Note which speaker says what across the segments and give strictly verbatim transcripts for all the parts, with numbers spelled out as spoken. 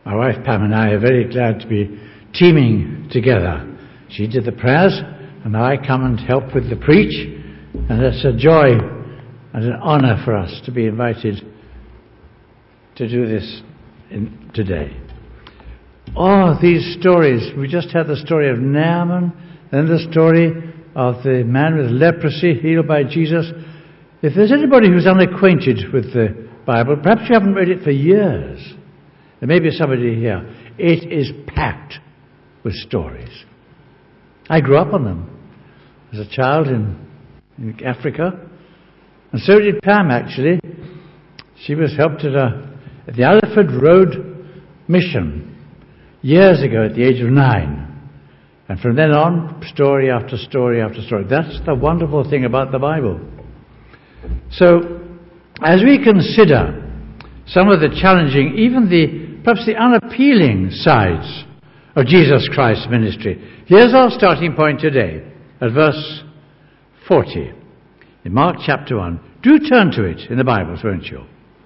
Speaker 1: My wife Pam and I are very glad to be teaming together. She did the prayers, and now I come and help with the preach, and it's a joy and an honour for us to be invited to do this in, today. Oh, these stories. We just had the story of Naaman, then the story of the man with leprosy healed by Jesus. If there's anybody who's unacquainted with the Bible, perhaps you haven't read it for years, there may be somebody here. It is packed with stories. I grew up on them as a child in, in Africa, and so did Pam, actually. She was helped at, a, at the Alfred Road Mission years ago at the age of nine. And from then on, story after story after story. That's the wonderful thing about the Bible. So, as we consider some of the challenging, even the perhaps the unappealing sides of Jesus Christ's ministry, here's our starting point today, at verse forty, in Mark chapter one. Do turn to it in the Bibles, won't you?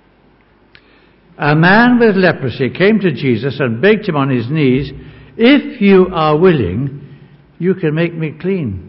Speaker 1: A man with leprosy came to Jesus and begged him on his knees, "If you are willing, you can make me clean."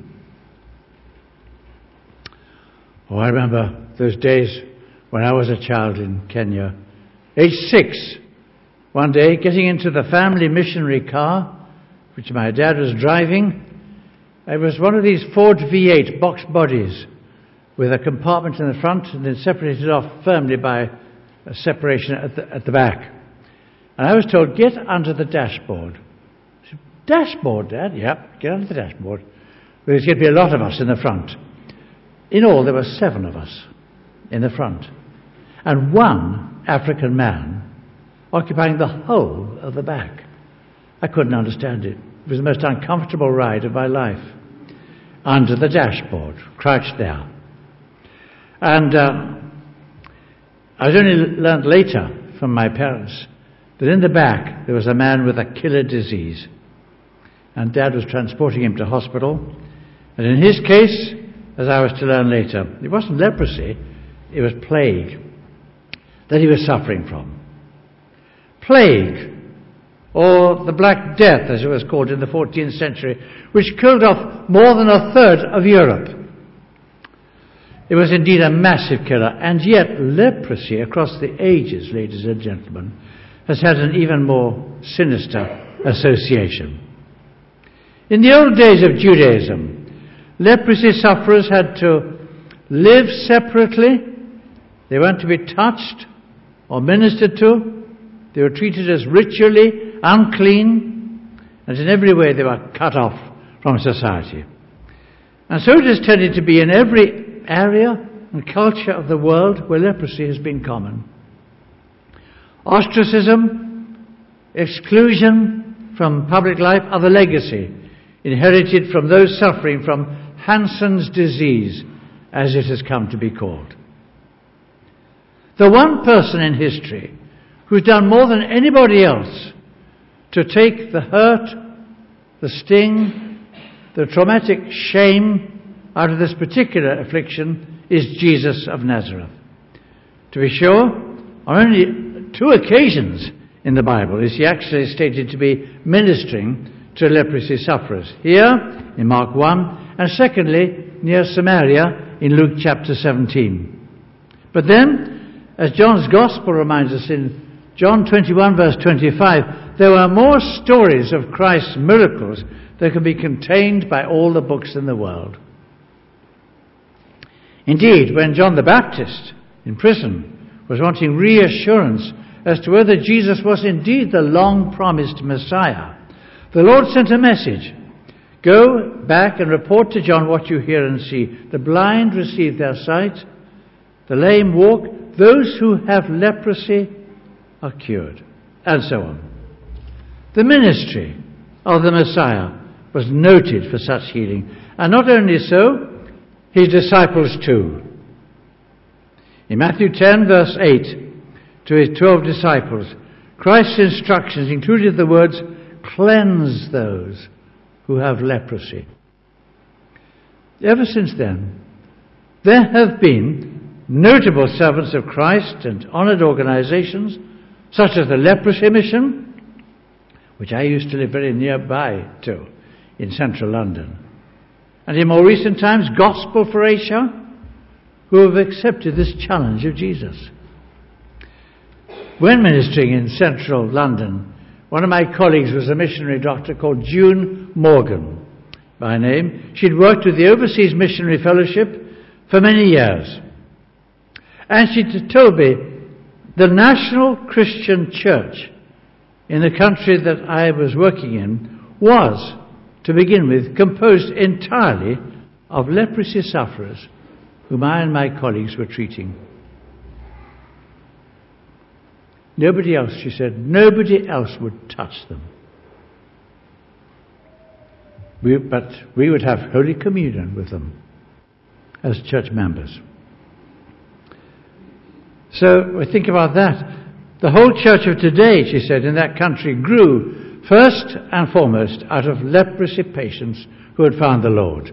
Speaker 1: Oh, I remember those days when I was a child in Kenya, age six, one day getting into the family missionary car, which my dad was driving. It was one of these Ford V eight box bodies with a compartment in the front and then separated off firmly by a separation at the, at the back. And I was told, get under the dashboard. I said, dashboard, Dad? Yep, get under the dashboard. There's going to be a lot of us in the front. In all, there were seven of us in the front. And one African man occupying the whole of the back. I couldn't understand it. It was the most uncomfortable ride of my life. Under the dashboard, crouched there. And uh, I was only learned later from my parents that in the back there was a man with a killer disease. And Dad was transporting him to hospital. And in his case, as I was to learn later, it wasn't leprosy, it was plague that he was suffering from. Plague, or the Black Death, as it was called in the fourteenth century, which killed off more than a third of Europe. It was indeed a massive killer, and yet leprosy across the ages, ladies and gentlemen, has had an even more sinister association. In the old days of Judaism, leprosy sufferers had to live separately. They weren't to be touched or ministered to. They were treated as ritually unclean, and in every way they were cut off from society. And so it has tended to be in every area and culture of the world where leprosy has been common. Ostracism, exclusion from public life are the legacy inherited from those suffering from Hansen's disease, as it has come to be called. The one person in history who's done more than anybody else to take the hurt, the sting, the traumatic shame out of this particular affliction is Jesus of Nazareth. To be sure, on only two occasions in the Bible is he actually stated to be ministering to leprosy sufferers. Here, in Mark one, and secondly, near Samaria in Luke chapter seventeen. But then, as John's Gospel reminds us in John twenty-one verse twenty-five, there were more stories of Christ's miracles than can be contained by all the books in the world. Indeed, when John the Baptist, in prison, was wanting reassurance as to whether Jesus was indeed the long-promised Messiah, the Lord sent a message. Go back and report to John what you hear and see. The blind receive their sight, the lame walk, those who have leprosy are cured, and so on. The ministry of the Messiah was noted for such healing, and not only so, his disciples too. In Matthew ten verse eight, to his twelve disciples, Christ's instructions included the words, cleanse those who have leprosy. Ever since then, there have been notable servants of Christ and honoured organisations, such as the Leprosy Mission, which I used to live very nearby to, in central London. And in more recent times, Gospel for Asia, who have accepted this challenge of Jesus. When ministering in central London, one of my colleagues was a missionary doctor called June Morgan by name. She'd worked with the Overseas Missionary Fellowship for many years. And she told me the National Christian Church in the country that I was working in was, to begin with, composed entirely of leprosy sufferers whom I and my colleagues were treating. Nobody else, she said, nobody else would touch them. We, but we would have Holy Communion with them as church members. So we think about that. The whole church of today, she said, in that country grew first and foremost out of leprosy patients who had found the Lord.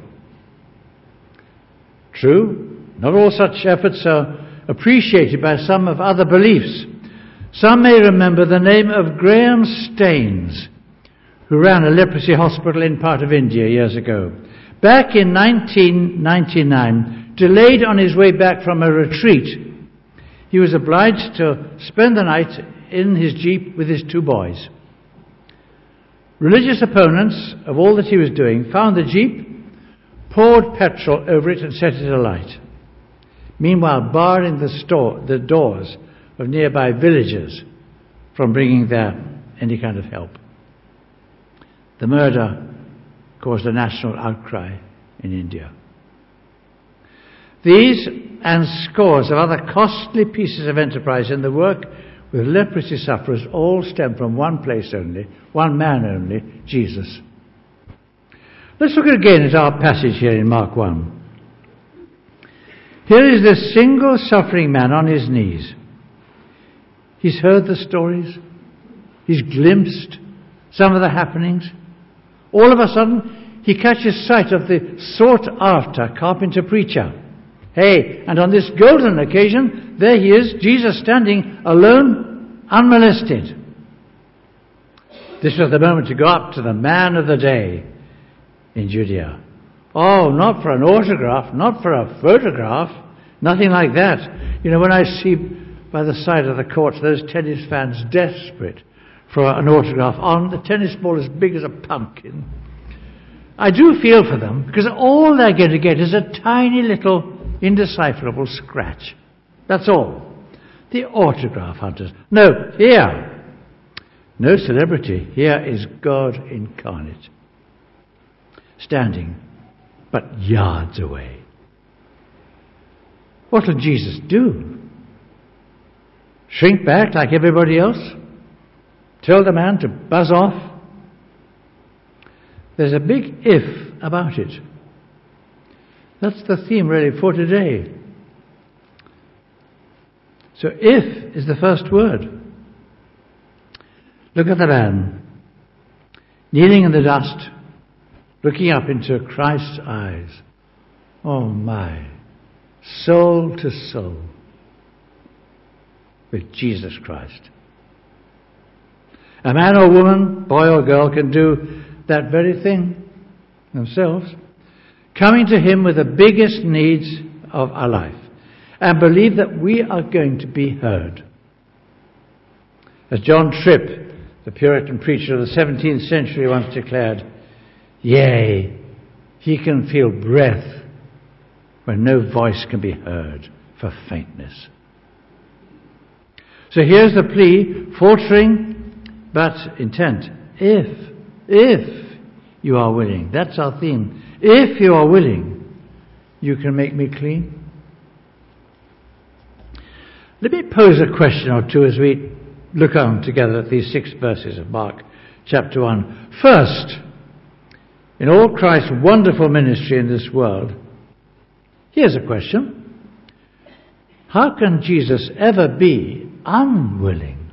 Speaker 1: True, not all such efforts are appreciated by some of other beliefs. Some may remember the name of Graham Staines, who ran a leprosy hospital in part of India years ago. Back in nineteen ninety-nine, delayed on his way back from a retreat, he was obliged to spend the night in his jeep with his two boys. Religious opponents of all that he was doing found the jeep, poured petrol over it and set it alight, meanwhile barring the, store, the doors of nearby villagers from bringing there any kind of help. The murder caused a national outcry in India. These and scores of other costly pieces of enterprise in the work with leprosy sufferers all stem from one place only, one man only, Jesus. Let's look again at our passage here in Mark one. Here is this single suffering man on his knees. He's heard the stories. He's glimpsed some of the happenings. All of a sudden, he catches sight of the sought-after carpenter preacher. Hey, and on this golden occasion, there he is, Jesus standing alone, unmolested. This was the moment to go up to the man of the day in Judea. Oh, not for an autograph, not for a photograph, nothing like that. You know, when I see by the side of the court those tennis fans desperate for an autograph on the tennis ball as big as a pumpkin, I do feel for them, because all they're going to get is a tiny little indecipherable scratch. That's all. The autograph hunters. No, here, no celebrity. Here is God incarnate, standing but yards away. What will Jesus do? Shrink back like everybody else? Tell the man to buzz off? There's a big if about it. That's the theme really for today. So if is the first word. Look at the man, kneeling in the dust, looking up into Christ's eyes. Oh my, soul to soul with Jesus Christ. A man or woman, boy or girl, can do that very thing themselves. Coming to him with the biggest needs of our life and believe that we are going to be heard. As John Tripp, the Puritan preacher of the seventeenth century, once declared, yea, he can feel breath when no voice can be heard for faintness. So here's the plea, faltering but intent. If, if you are willing, that's our theme. If you are willing, you can make me clean. Let me pose a question or two as we look on together at these six verses of Mark chapter one. First, in all Christ's wonderful ministry in this world, here's a question. How can Jesus ever be unwilling?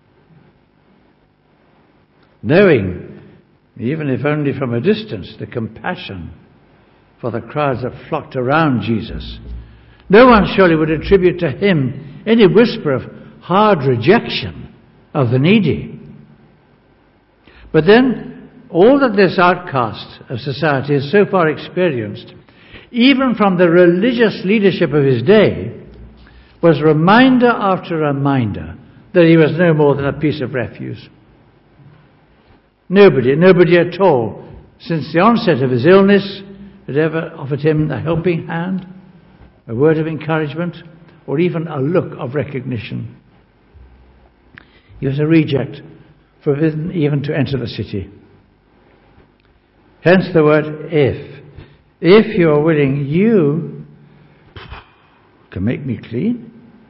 Speaker 1: Knowing, even if only from a distance, the compassion for the crowds that flocked around Jesus, no one surely would attribute to him any whisper of hard rejection of the needy. But then, all that this outcast of society has so far experienced, even from the religious leadership of his day, was reminder after reminder that he was no more than a piece of refuse. Nobody, nobody at all, since the onset of his illness, had ever offered him a helping hand, a word of encouragement, or even a look of recognition. He was a reject, forbidden even to enter the city. Hence the word if. If you are willing, you can make me clean.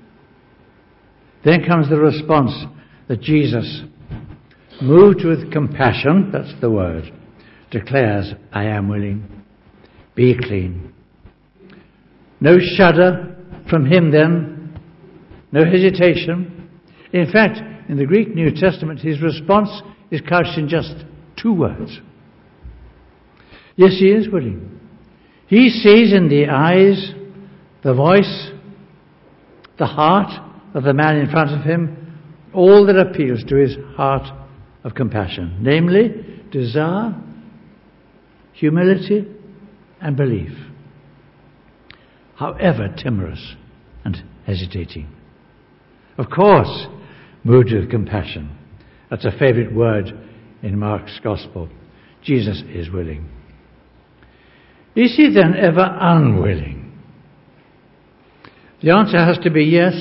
Speaker 1: Then comes the response that Jesus, moved with compassion, that's the word, declares, I am willing. Be clean. No shudder from him then, no hesitation. In fact, in the Greek New Testament, his response is couched in just two words. Yes, he is willing. He sees in the eyes, the voice, the heart of the man in front of him, all that appeals to his heart of compassion, namely desire, humility, and belief, however timorous and hesitating. Of course, moved with compassion. That's a favorite word in Mark's Gospel. Jesus is willing. Is he then ever unwilling? The answer has to be yes.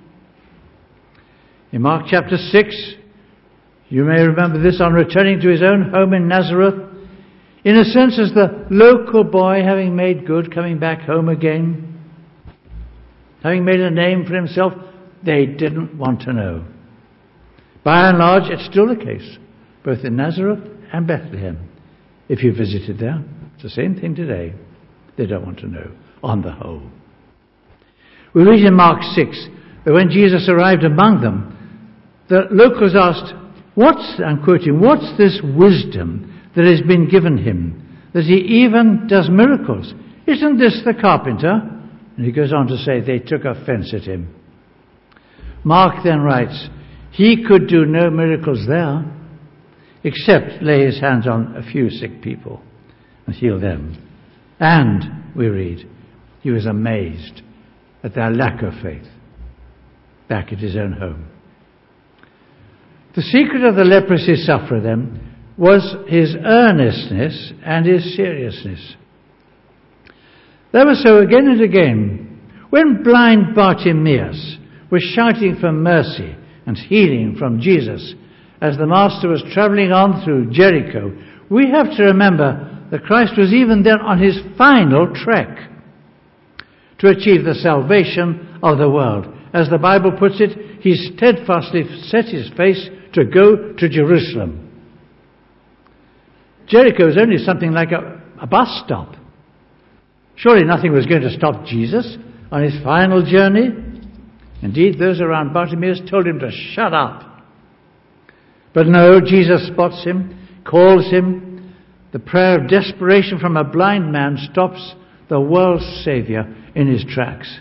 Speaker 1: In Mark chapter six, you may remember this, on returning to his own home in Nazareth, in a sense as the local boy having made good, coming back home again, having made a name for himself, they didn't want to know. By and large, it's still the case, both in Nazareth and Bethlehem. If you visited there, it's the same thing today. They don't want to know, on the whole. We read in Mark six that when Jesus arrived among them, the locals asked, what's, I'm quoting, what's this wisdom that has been given him, that he even does miracles? Isn't this the carpenter? And he goes on to say they took offense at him. Mark then writes, he could do no miracles there, except lay his hands on a few sick people and heal them. And, we read, he was amazed at their lack of faith back at his own home. The secret of the leprosy sufferer, then, was his earnestness and his seriousness. That was so again and again. When blind Bartimaeus was shouting for mercy and healing from Jesus as the Master was travelling on through Jericho, we have to remember that Christ was even then on his final trek to achieve the salvation of the world. As the Bible puts it, he steadfastly set his face to go to Jerusalem. Jericho is only something like a, a bus stop. Surely nothing was going to stop Jesus on his final journey. Indeed, those around Bartimaeus told him to shut up. But no, Jesus spots him, calls him. The prayer of desperation from a blind man stops the world's Saviour in his tracks.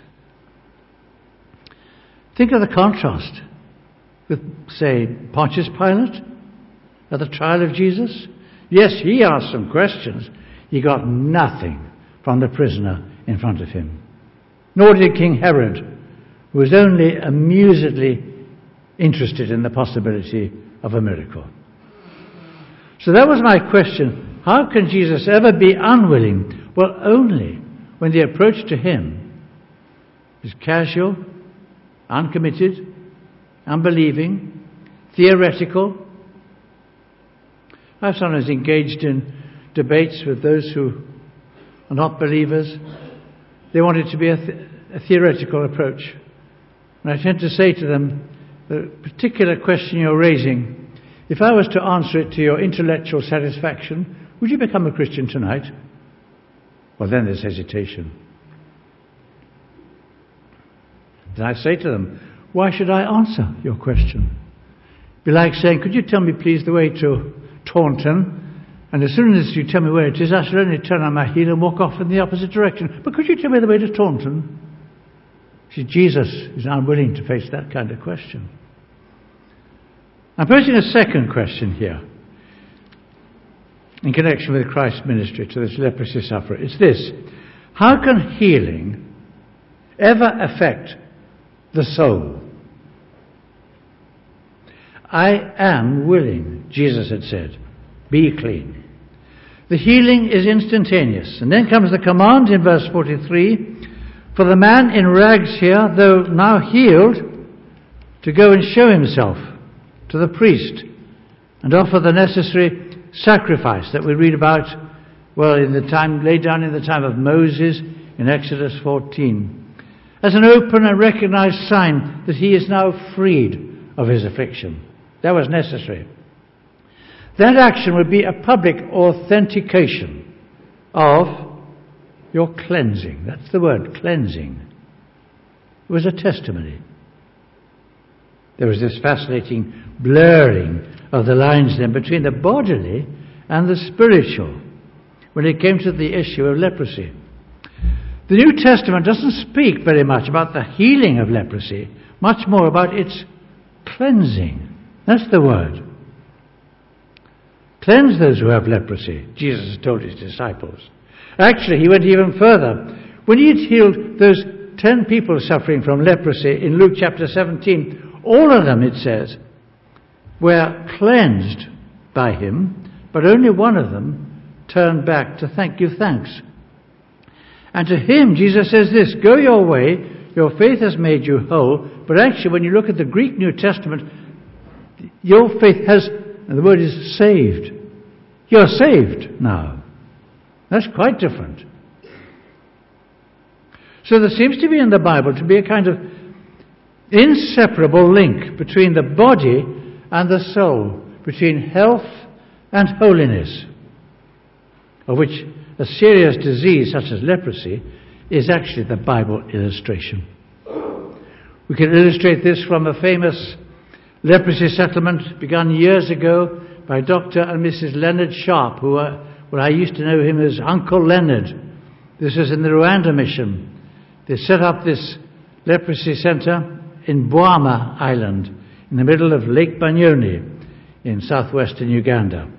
Speaker 1: Think of the contrast with, say, Pontius Pilate at the trial of Jesus. Yes, he asked some questions. He got nothing from the prisoner in front of him. Nor did King Herod, who was only amusedly interested in the possibility of a miracle. So that was my question. How can Jesus ever be unwilling? Well, only when the approach to him is casual, uncommitted, unbelieving, theoretical. I've sometimes engaged in debates with those who are not believers. They want it to be a, th- a theoretical approach. And I tend to say to them, the particular question you're raising, if I was to answer it to your intellectual satisfaction, would you become a Christian tonight? Well, then there's hesitation. Then I say to them, why should I answer your question? It'd be like saying, could you tell me please the way to Taunton? And as soon as you tell me where it is, I shall only turn on my heel and walk off in the opposite direction. But could you tell me the way to Taunton? See, Jesus is unwilling to face that kind of question. I'm posing a second question here. in connection with Christ's ministry to this leprosy sufferer. It's this: how can healing ever affect the soul? I am willing, Jesus had said, be clean. The healing is instantaneous. And then comes the command in verse forty-three, for the man in rags here, though now healed, to go and show himself to the priest and offer the necessary sacrifice that we read about, well, in the time laid down in the time of Moses in Exodus fourteen, as an open and recognized sign that he is now freed of his affliction. That was necessary. That action would be a public authentication of your cleansing. That's the word, cleansing. It was a testimony. There was this fascinating blurring of the lines then between the bodily and the spiritual when it came to the issue of leprosy. The New Testament doesn't speak very much about the healing of leprosy, much more about its cleansing. That's the word. Cleanse those who have leprosy, Jesus told his disciples. Actually, he went even further. When he had healed those ten people suffering from leprosy in Luke chapter seventeen, all of them, it says, were cleansed by him, but only one of them turned back to thank give thanks. And to him, Jesus says this: go your way, your faith has made you whole. But actually, when you look at the Greek New Testament, your faith has, and the word is saved. You're saved now. That's quite different. So there seems to be in the Bible to be a kind of inseparable link between the body and the soul, between health and holiness, of which a serious disease such as leprosy is actually the Bible illustration. We can illustrate this from a famous leprosy settlement begun years ago by Doctor and Missus Leonard Sharp, who are, well, I used to know him as Uncle Leonard. This was in the Rwanda mission. They set up this leprosy center in Bwama Island, in the middle of Lake Banyoni in southwestern Uganda.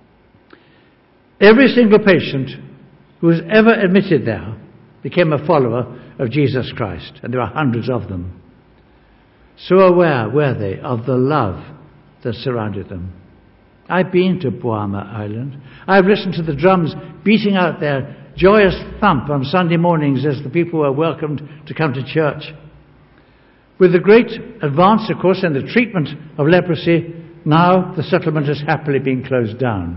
Speaker 1: Every single patient who was ever admitted there became a follower of Jesus Christ, and there were hundreds of them. So aware were they of the love that surrounded them. I've been to Bwama Island. I've listened to the drums beating out their joyous thump on Sunday mornings as the people were welcomed to come to church. With the great advance, of course, in the treatment of leprosy, now the settlement has happily been closed down.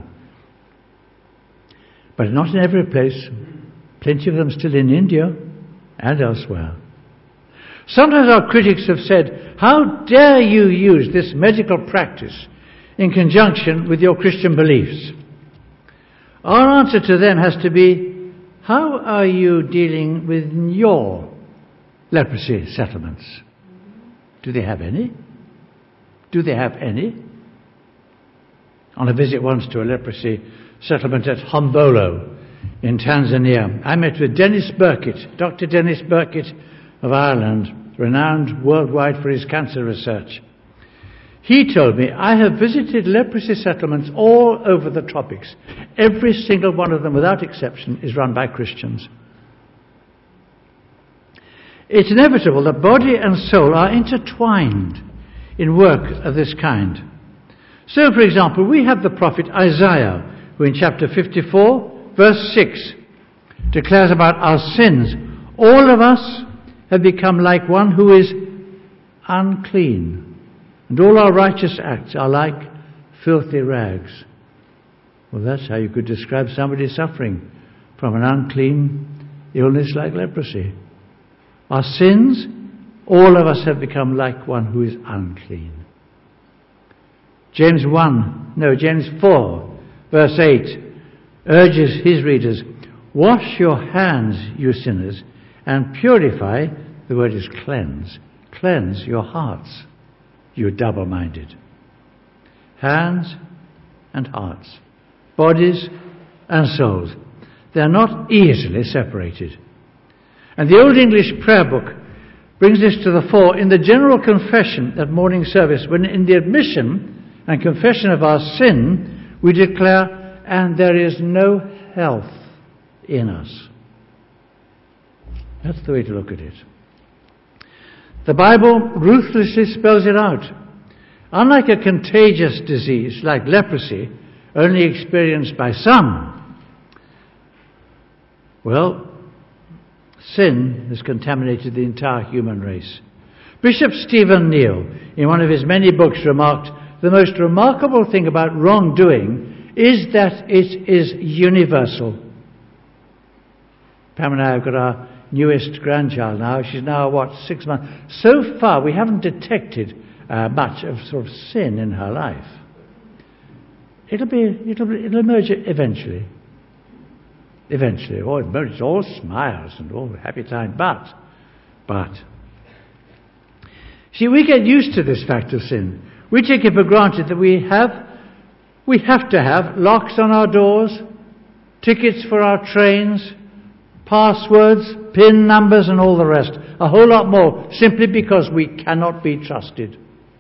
Speaker 1: But not in every place. Plenty of them still in India and elsewhere. Sometimes our critics have said, how dare you use this medical practice in conjunction with your Christian beliefs? Our answer to them has to be, how are you dealing with your leprosy settlements? Do they have any? Do they have any? On a visit once to a leprosy settlement at Hombolo in Tanzania, I met with Dennis Burkitt, Doctor Dennis Burkitt of Ireland, renowned worldwide for his cancer research. He told me, I have visited leprosy settlements all over the tropics. Every single one of them, without exception, is run by Christians. It's inevitable that body and soul are intertwined in work of this kind. So, for example, we have the prophet Isaiah, who in chapter fifty-four, verse six, declares about our sins. All of us have become like one who is unclean, and all our righteous acts are like filthy rags. Well, that's how you could describe somebody suffering from an unclean illness like leprosy. Our sins, all of us have become like one who is unclean. James one, no, James four, verse eight, urges his readers, wash your hands, you sinners, and purify, the word is cleanse, cleanse your hearts, you double-minded. Hands and hearts, bodies and souls, they're not easily separated. And the Old English prayer book brings this to the fore in the general confession at morning service, when in the admission and confession of our sin, we declare, and there is no health in us. That's the way to look at it. The Bible ruthlessly spells it out. Unlike a contagious disease like leprosy, only experienced by some, well, sin has contaminated the entire human race. Bishop Stephen Neale, in one of his many books, remarked, the most remarkable thing about wrongdoing is that it is universal. Pam and I have got our newest grandchild now. She's now, what, six months. So far, we haven't detected uh, much of sort of sin in her life. It'll be, it'll, be, it'll emerge eventually. Eventually. Oh, it's all smiles and all happy time. But, but, see, we get used to this fact of sin. We take it for granted that we have, we have to have locks on our doors, tickets for our trains, passwords, PIN numbers and all the rest. A whole lot more, simply because we cannot be trusted.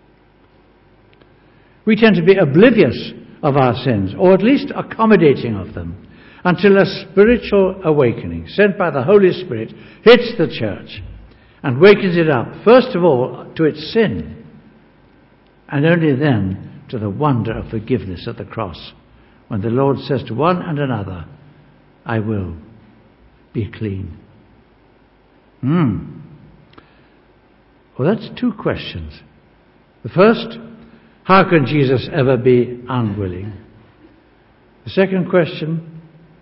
Speaker 1: We tend to be oblivious of our sins, or at least accommodating of them, until a spiritual awakening sent by the Holy Spirit hits the church and wakens it up, first of all, to its sin, and only then to the wonder of forgiveness at the cross, when the Lord says to one and another, I will be clean. Hmm. Well, that's two questions. The first, how can Jesus ever be unwilling? The second question,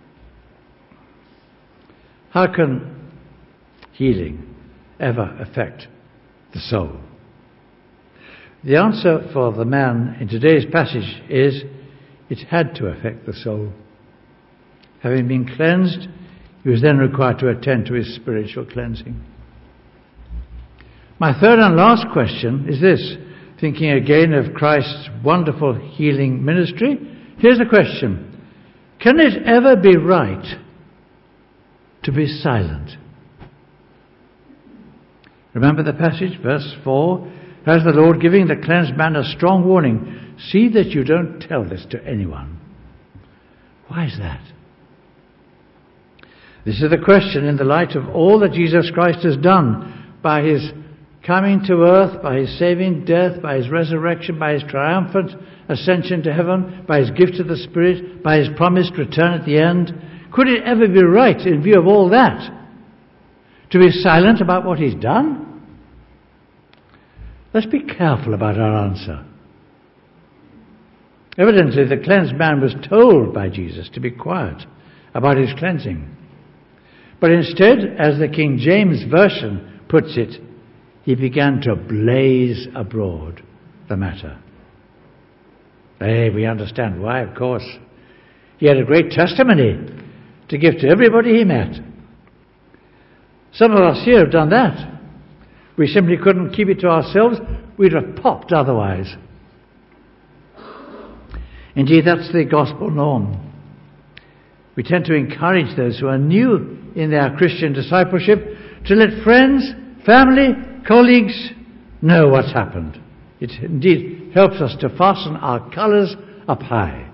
Speaker 1: how can healing ever affect the soul? The answer for the man in today's passage is it had to affect the soul. Having been cleansed, he was then required to attend to his spiritual cleansing. My third and last question is this, thinking again of Christ's wonderful healing ministry. Here's the question. Can it ever be right to be silent? Remember the passage, verse four? As the Lord giving the cleansed man a strong warning, see that you don't tell this to anyone. Why is that? This is the question in the light of all that Jesus Christ has done by his coming to earth, by his saving death, by his resurrection, by his triumphant ascension to heaven, by his gift of the Spirit, by his promised return at the end. Could it ever be right, in view of all that, to be silent about what he's done? Let's be careful about our answer. Evidently, the cleansed man was told by Jesus to be quiet about his cleansing. But instead, as the King James Version puts it, he began to blaze abroad the matter. Hey, we understand why, of course. He had a great testimony to give to everybody he met. Some of us here have done that. We simply couldn't keep it to ourselves. We'd have popped otherwise. Indeed, that's the gospel norm. We tend to encourage those who are new in their Christian discipleship to let friends, family, colleagues know what's happened. It indeed helps us to fasten our colours up high.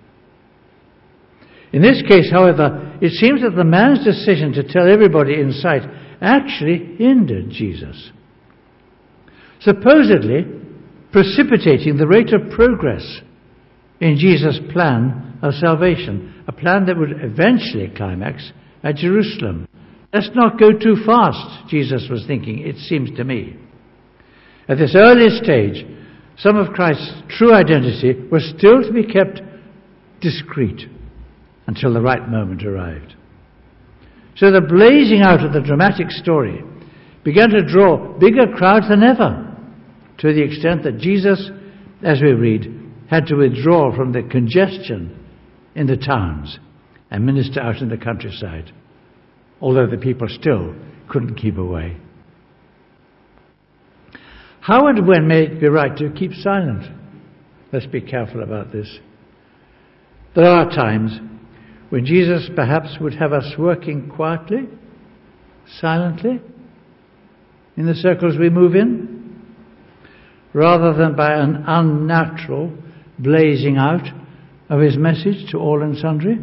Speaker 1: In this case, however, it seems that the man's decision to tell everybody in sight actually hindered Jesus, supposedly precipitating the rate of progress in Jesus' plan of salvation, a plan that would eventually climax at Jerusalem. Let's not go too fast, Jesus was thinking, it seems to me. At this early stage, some of Christ's true identity was still to be kept discreet until the right moment arrived. So the blazing out of the dramatic story began to draw bigger crowds than ever, to the extent that Jesus, as we read, had to withdraw from the congestion in the towns and minister out in the countryside, although the people still couldn't keep away. How and when may it be right to keep silent? Let's be careful about this. There are times when Jesus perhaps would have us working quietly, silently, in the circles we move in, rather than by an unnatural blazing out of his message to all and sundry?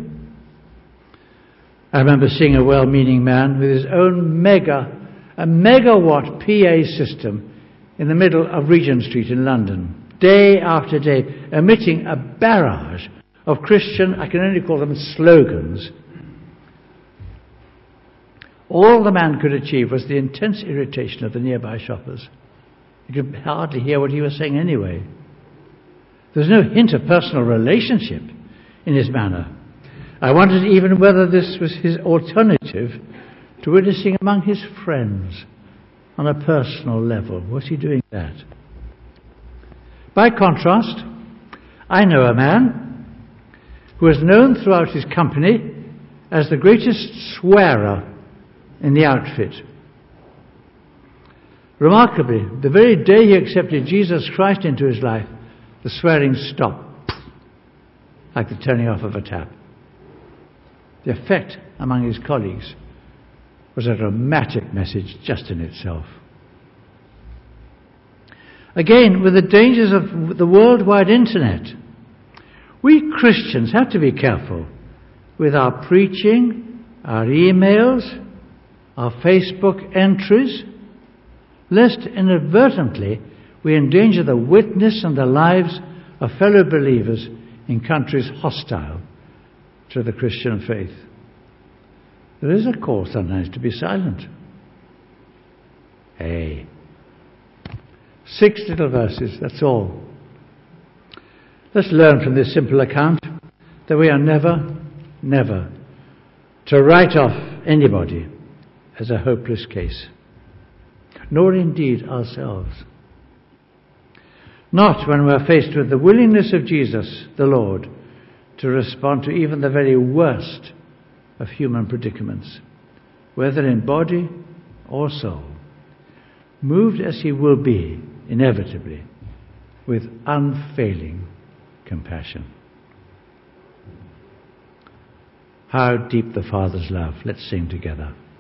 Speaker 1: I remember seeing a well-meaning man with his own mega, a megawatt P A system in the middle of Regent Street in London, day after day, emitting a barrage of Christian, I can only call them slogans. All the man could achieve was the intense irritation of the nearby shoppers. You could hardly hear what he was saying anyway. There was no hint of personal relationship in his manner. I wondered even whether this was his alternative to witnessing among his friends on a personal level. Was he doing that? By contrast, I know a man who is known throughout his company as the greatest swearer in the outfit. Remarkably, the very day he accepted Jesus Christ into his life, the swearing stopped, like the turning off of a tap. The effect among his colleagues was a dramatic message just in itself. Again, with the dangers of the worldwide internet, we Christians have to be careful with our preaching, our emails, our Facebook entries, lest inadvertently we endanger the witness and the lives of fellow believers in countries hostile to the Christian faith. There is a call sometimes to be silent. Hey. Six little verses, that's all. Let's learn from this simple account that we are never, never to write off anybody as a hopeless case, nor indeed ourselves. Not when we're faced with the willingness of Jesus, the Lord, to respond to even the very worst of human predicaments, whether in body or soul, moved as he will be, inevitably, with unfailing compassion. How deep the Father's love. Let's sing together.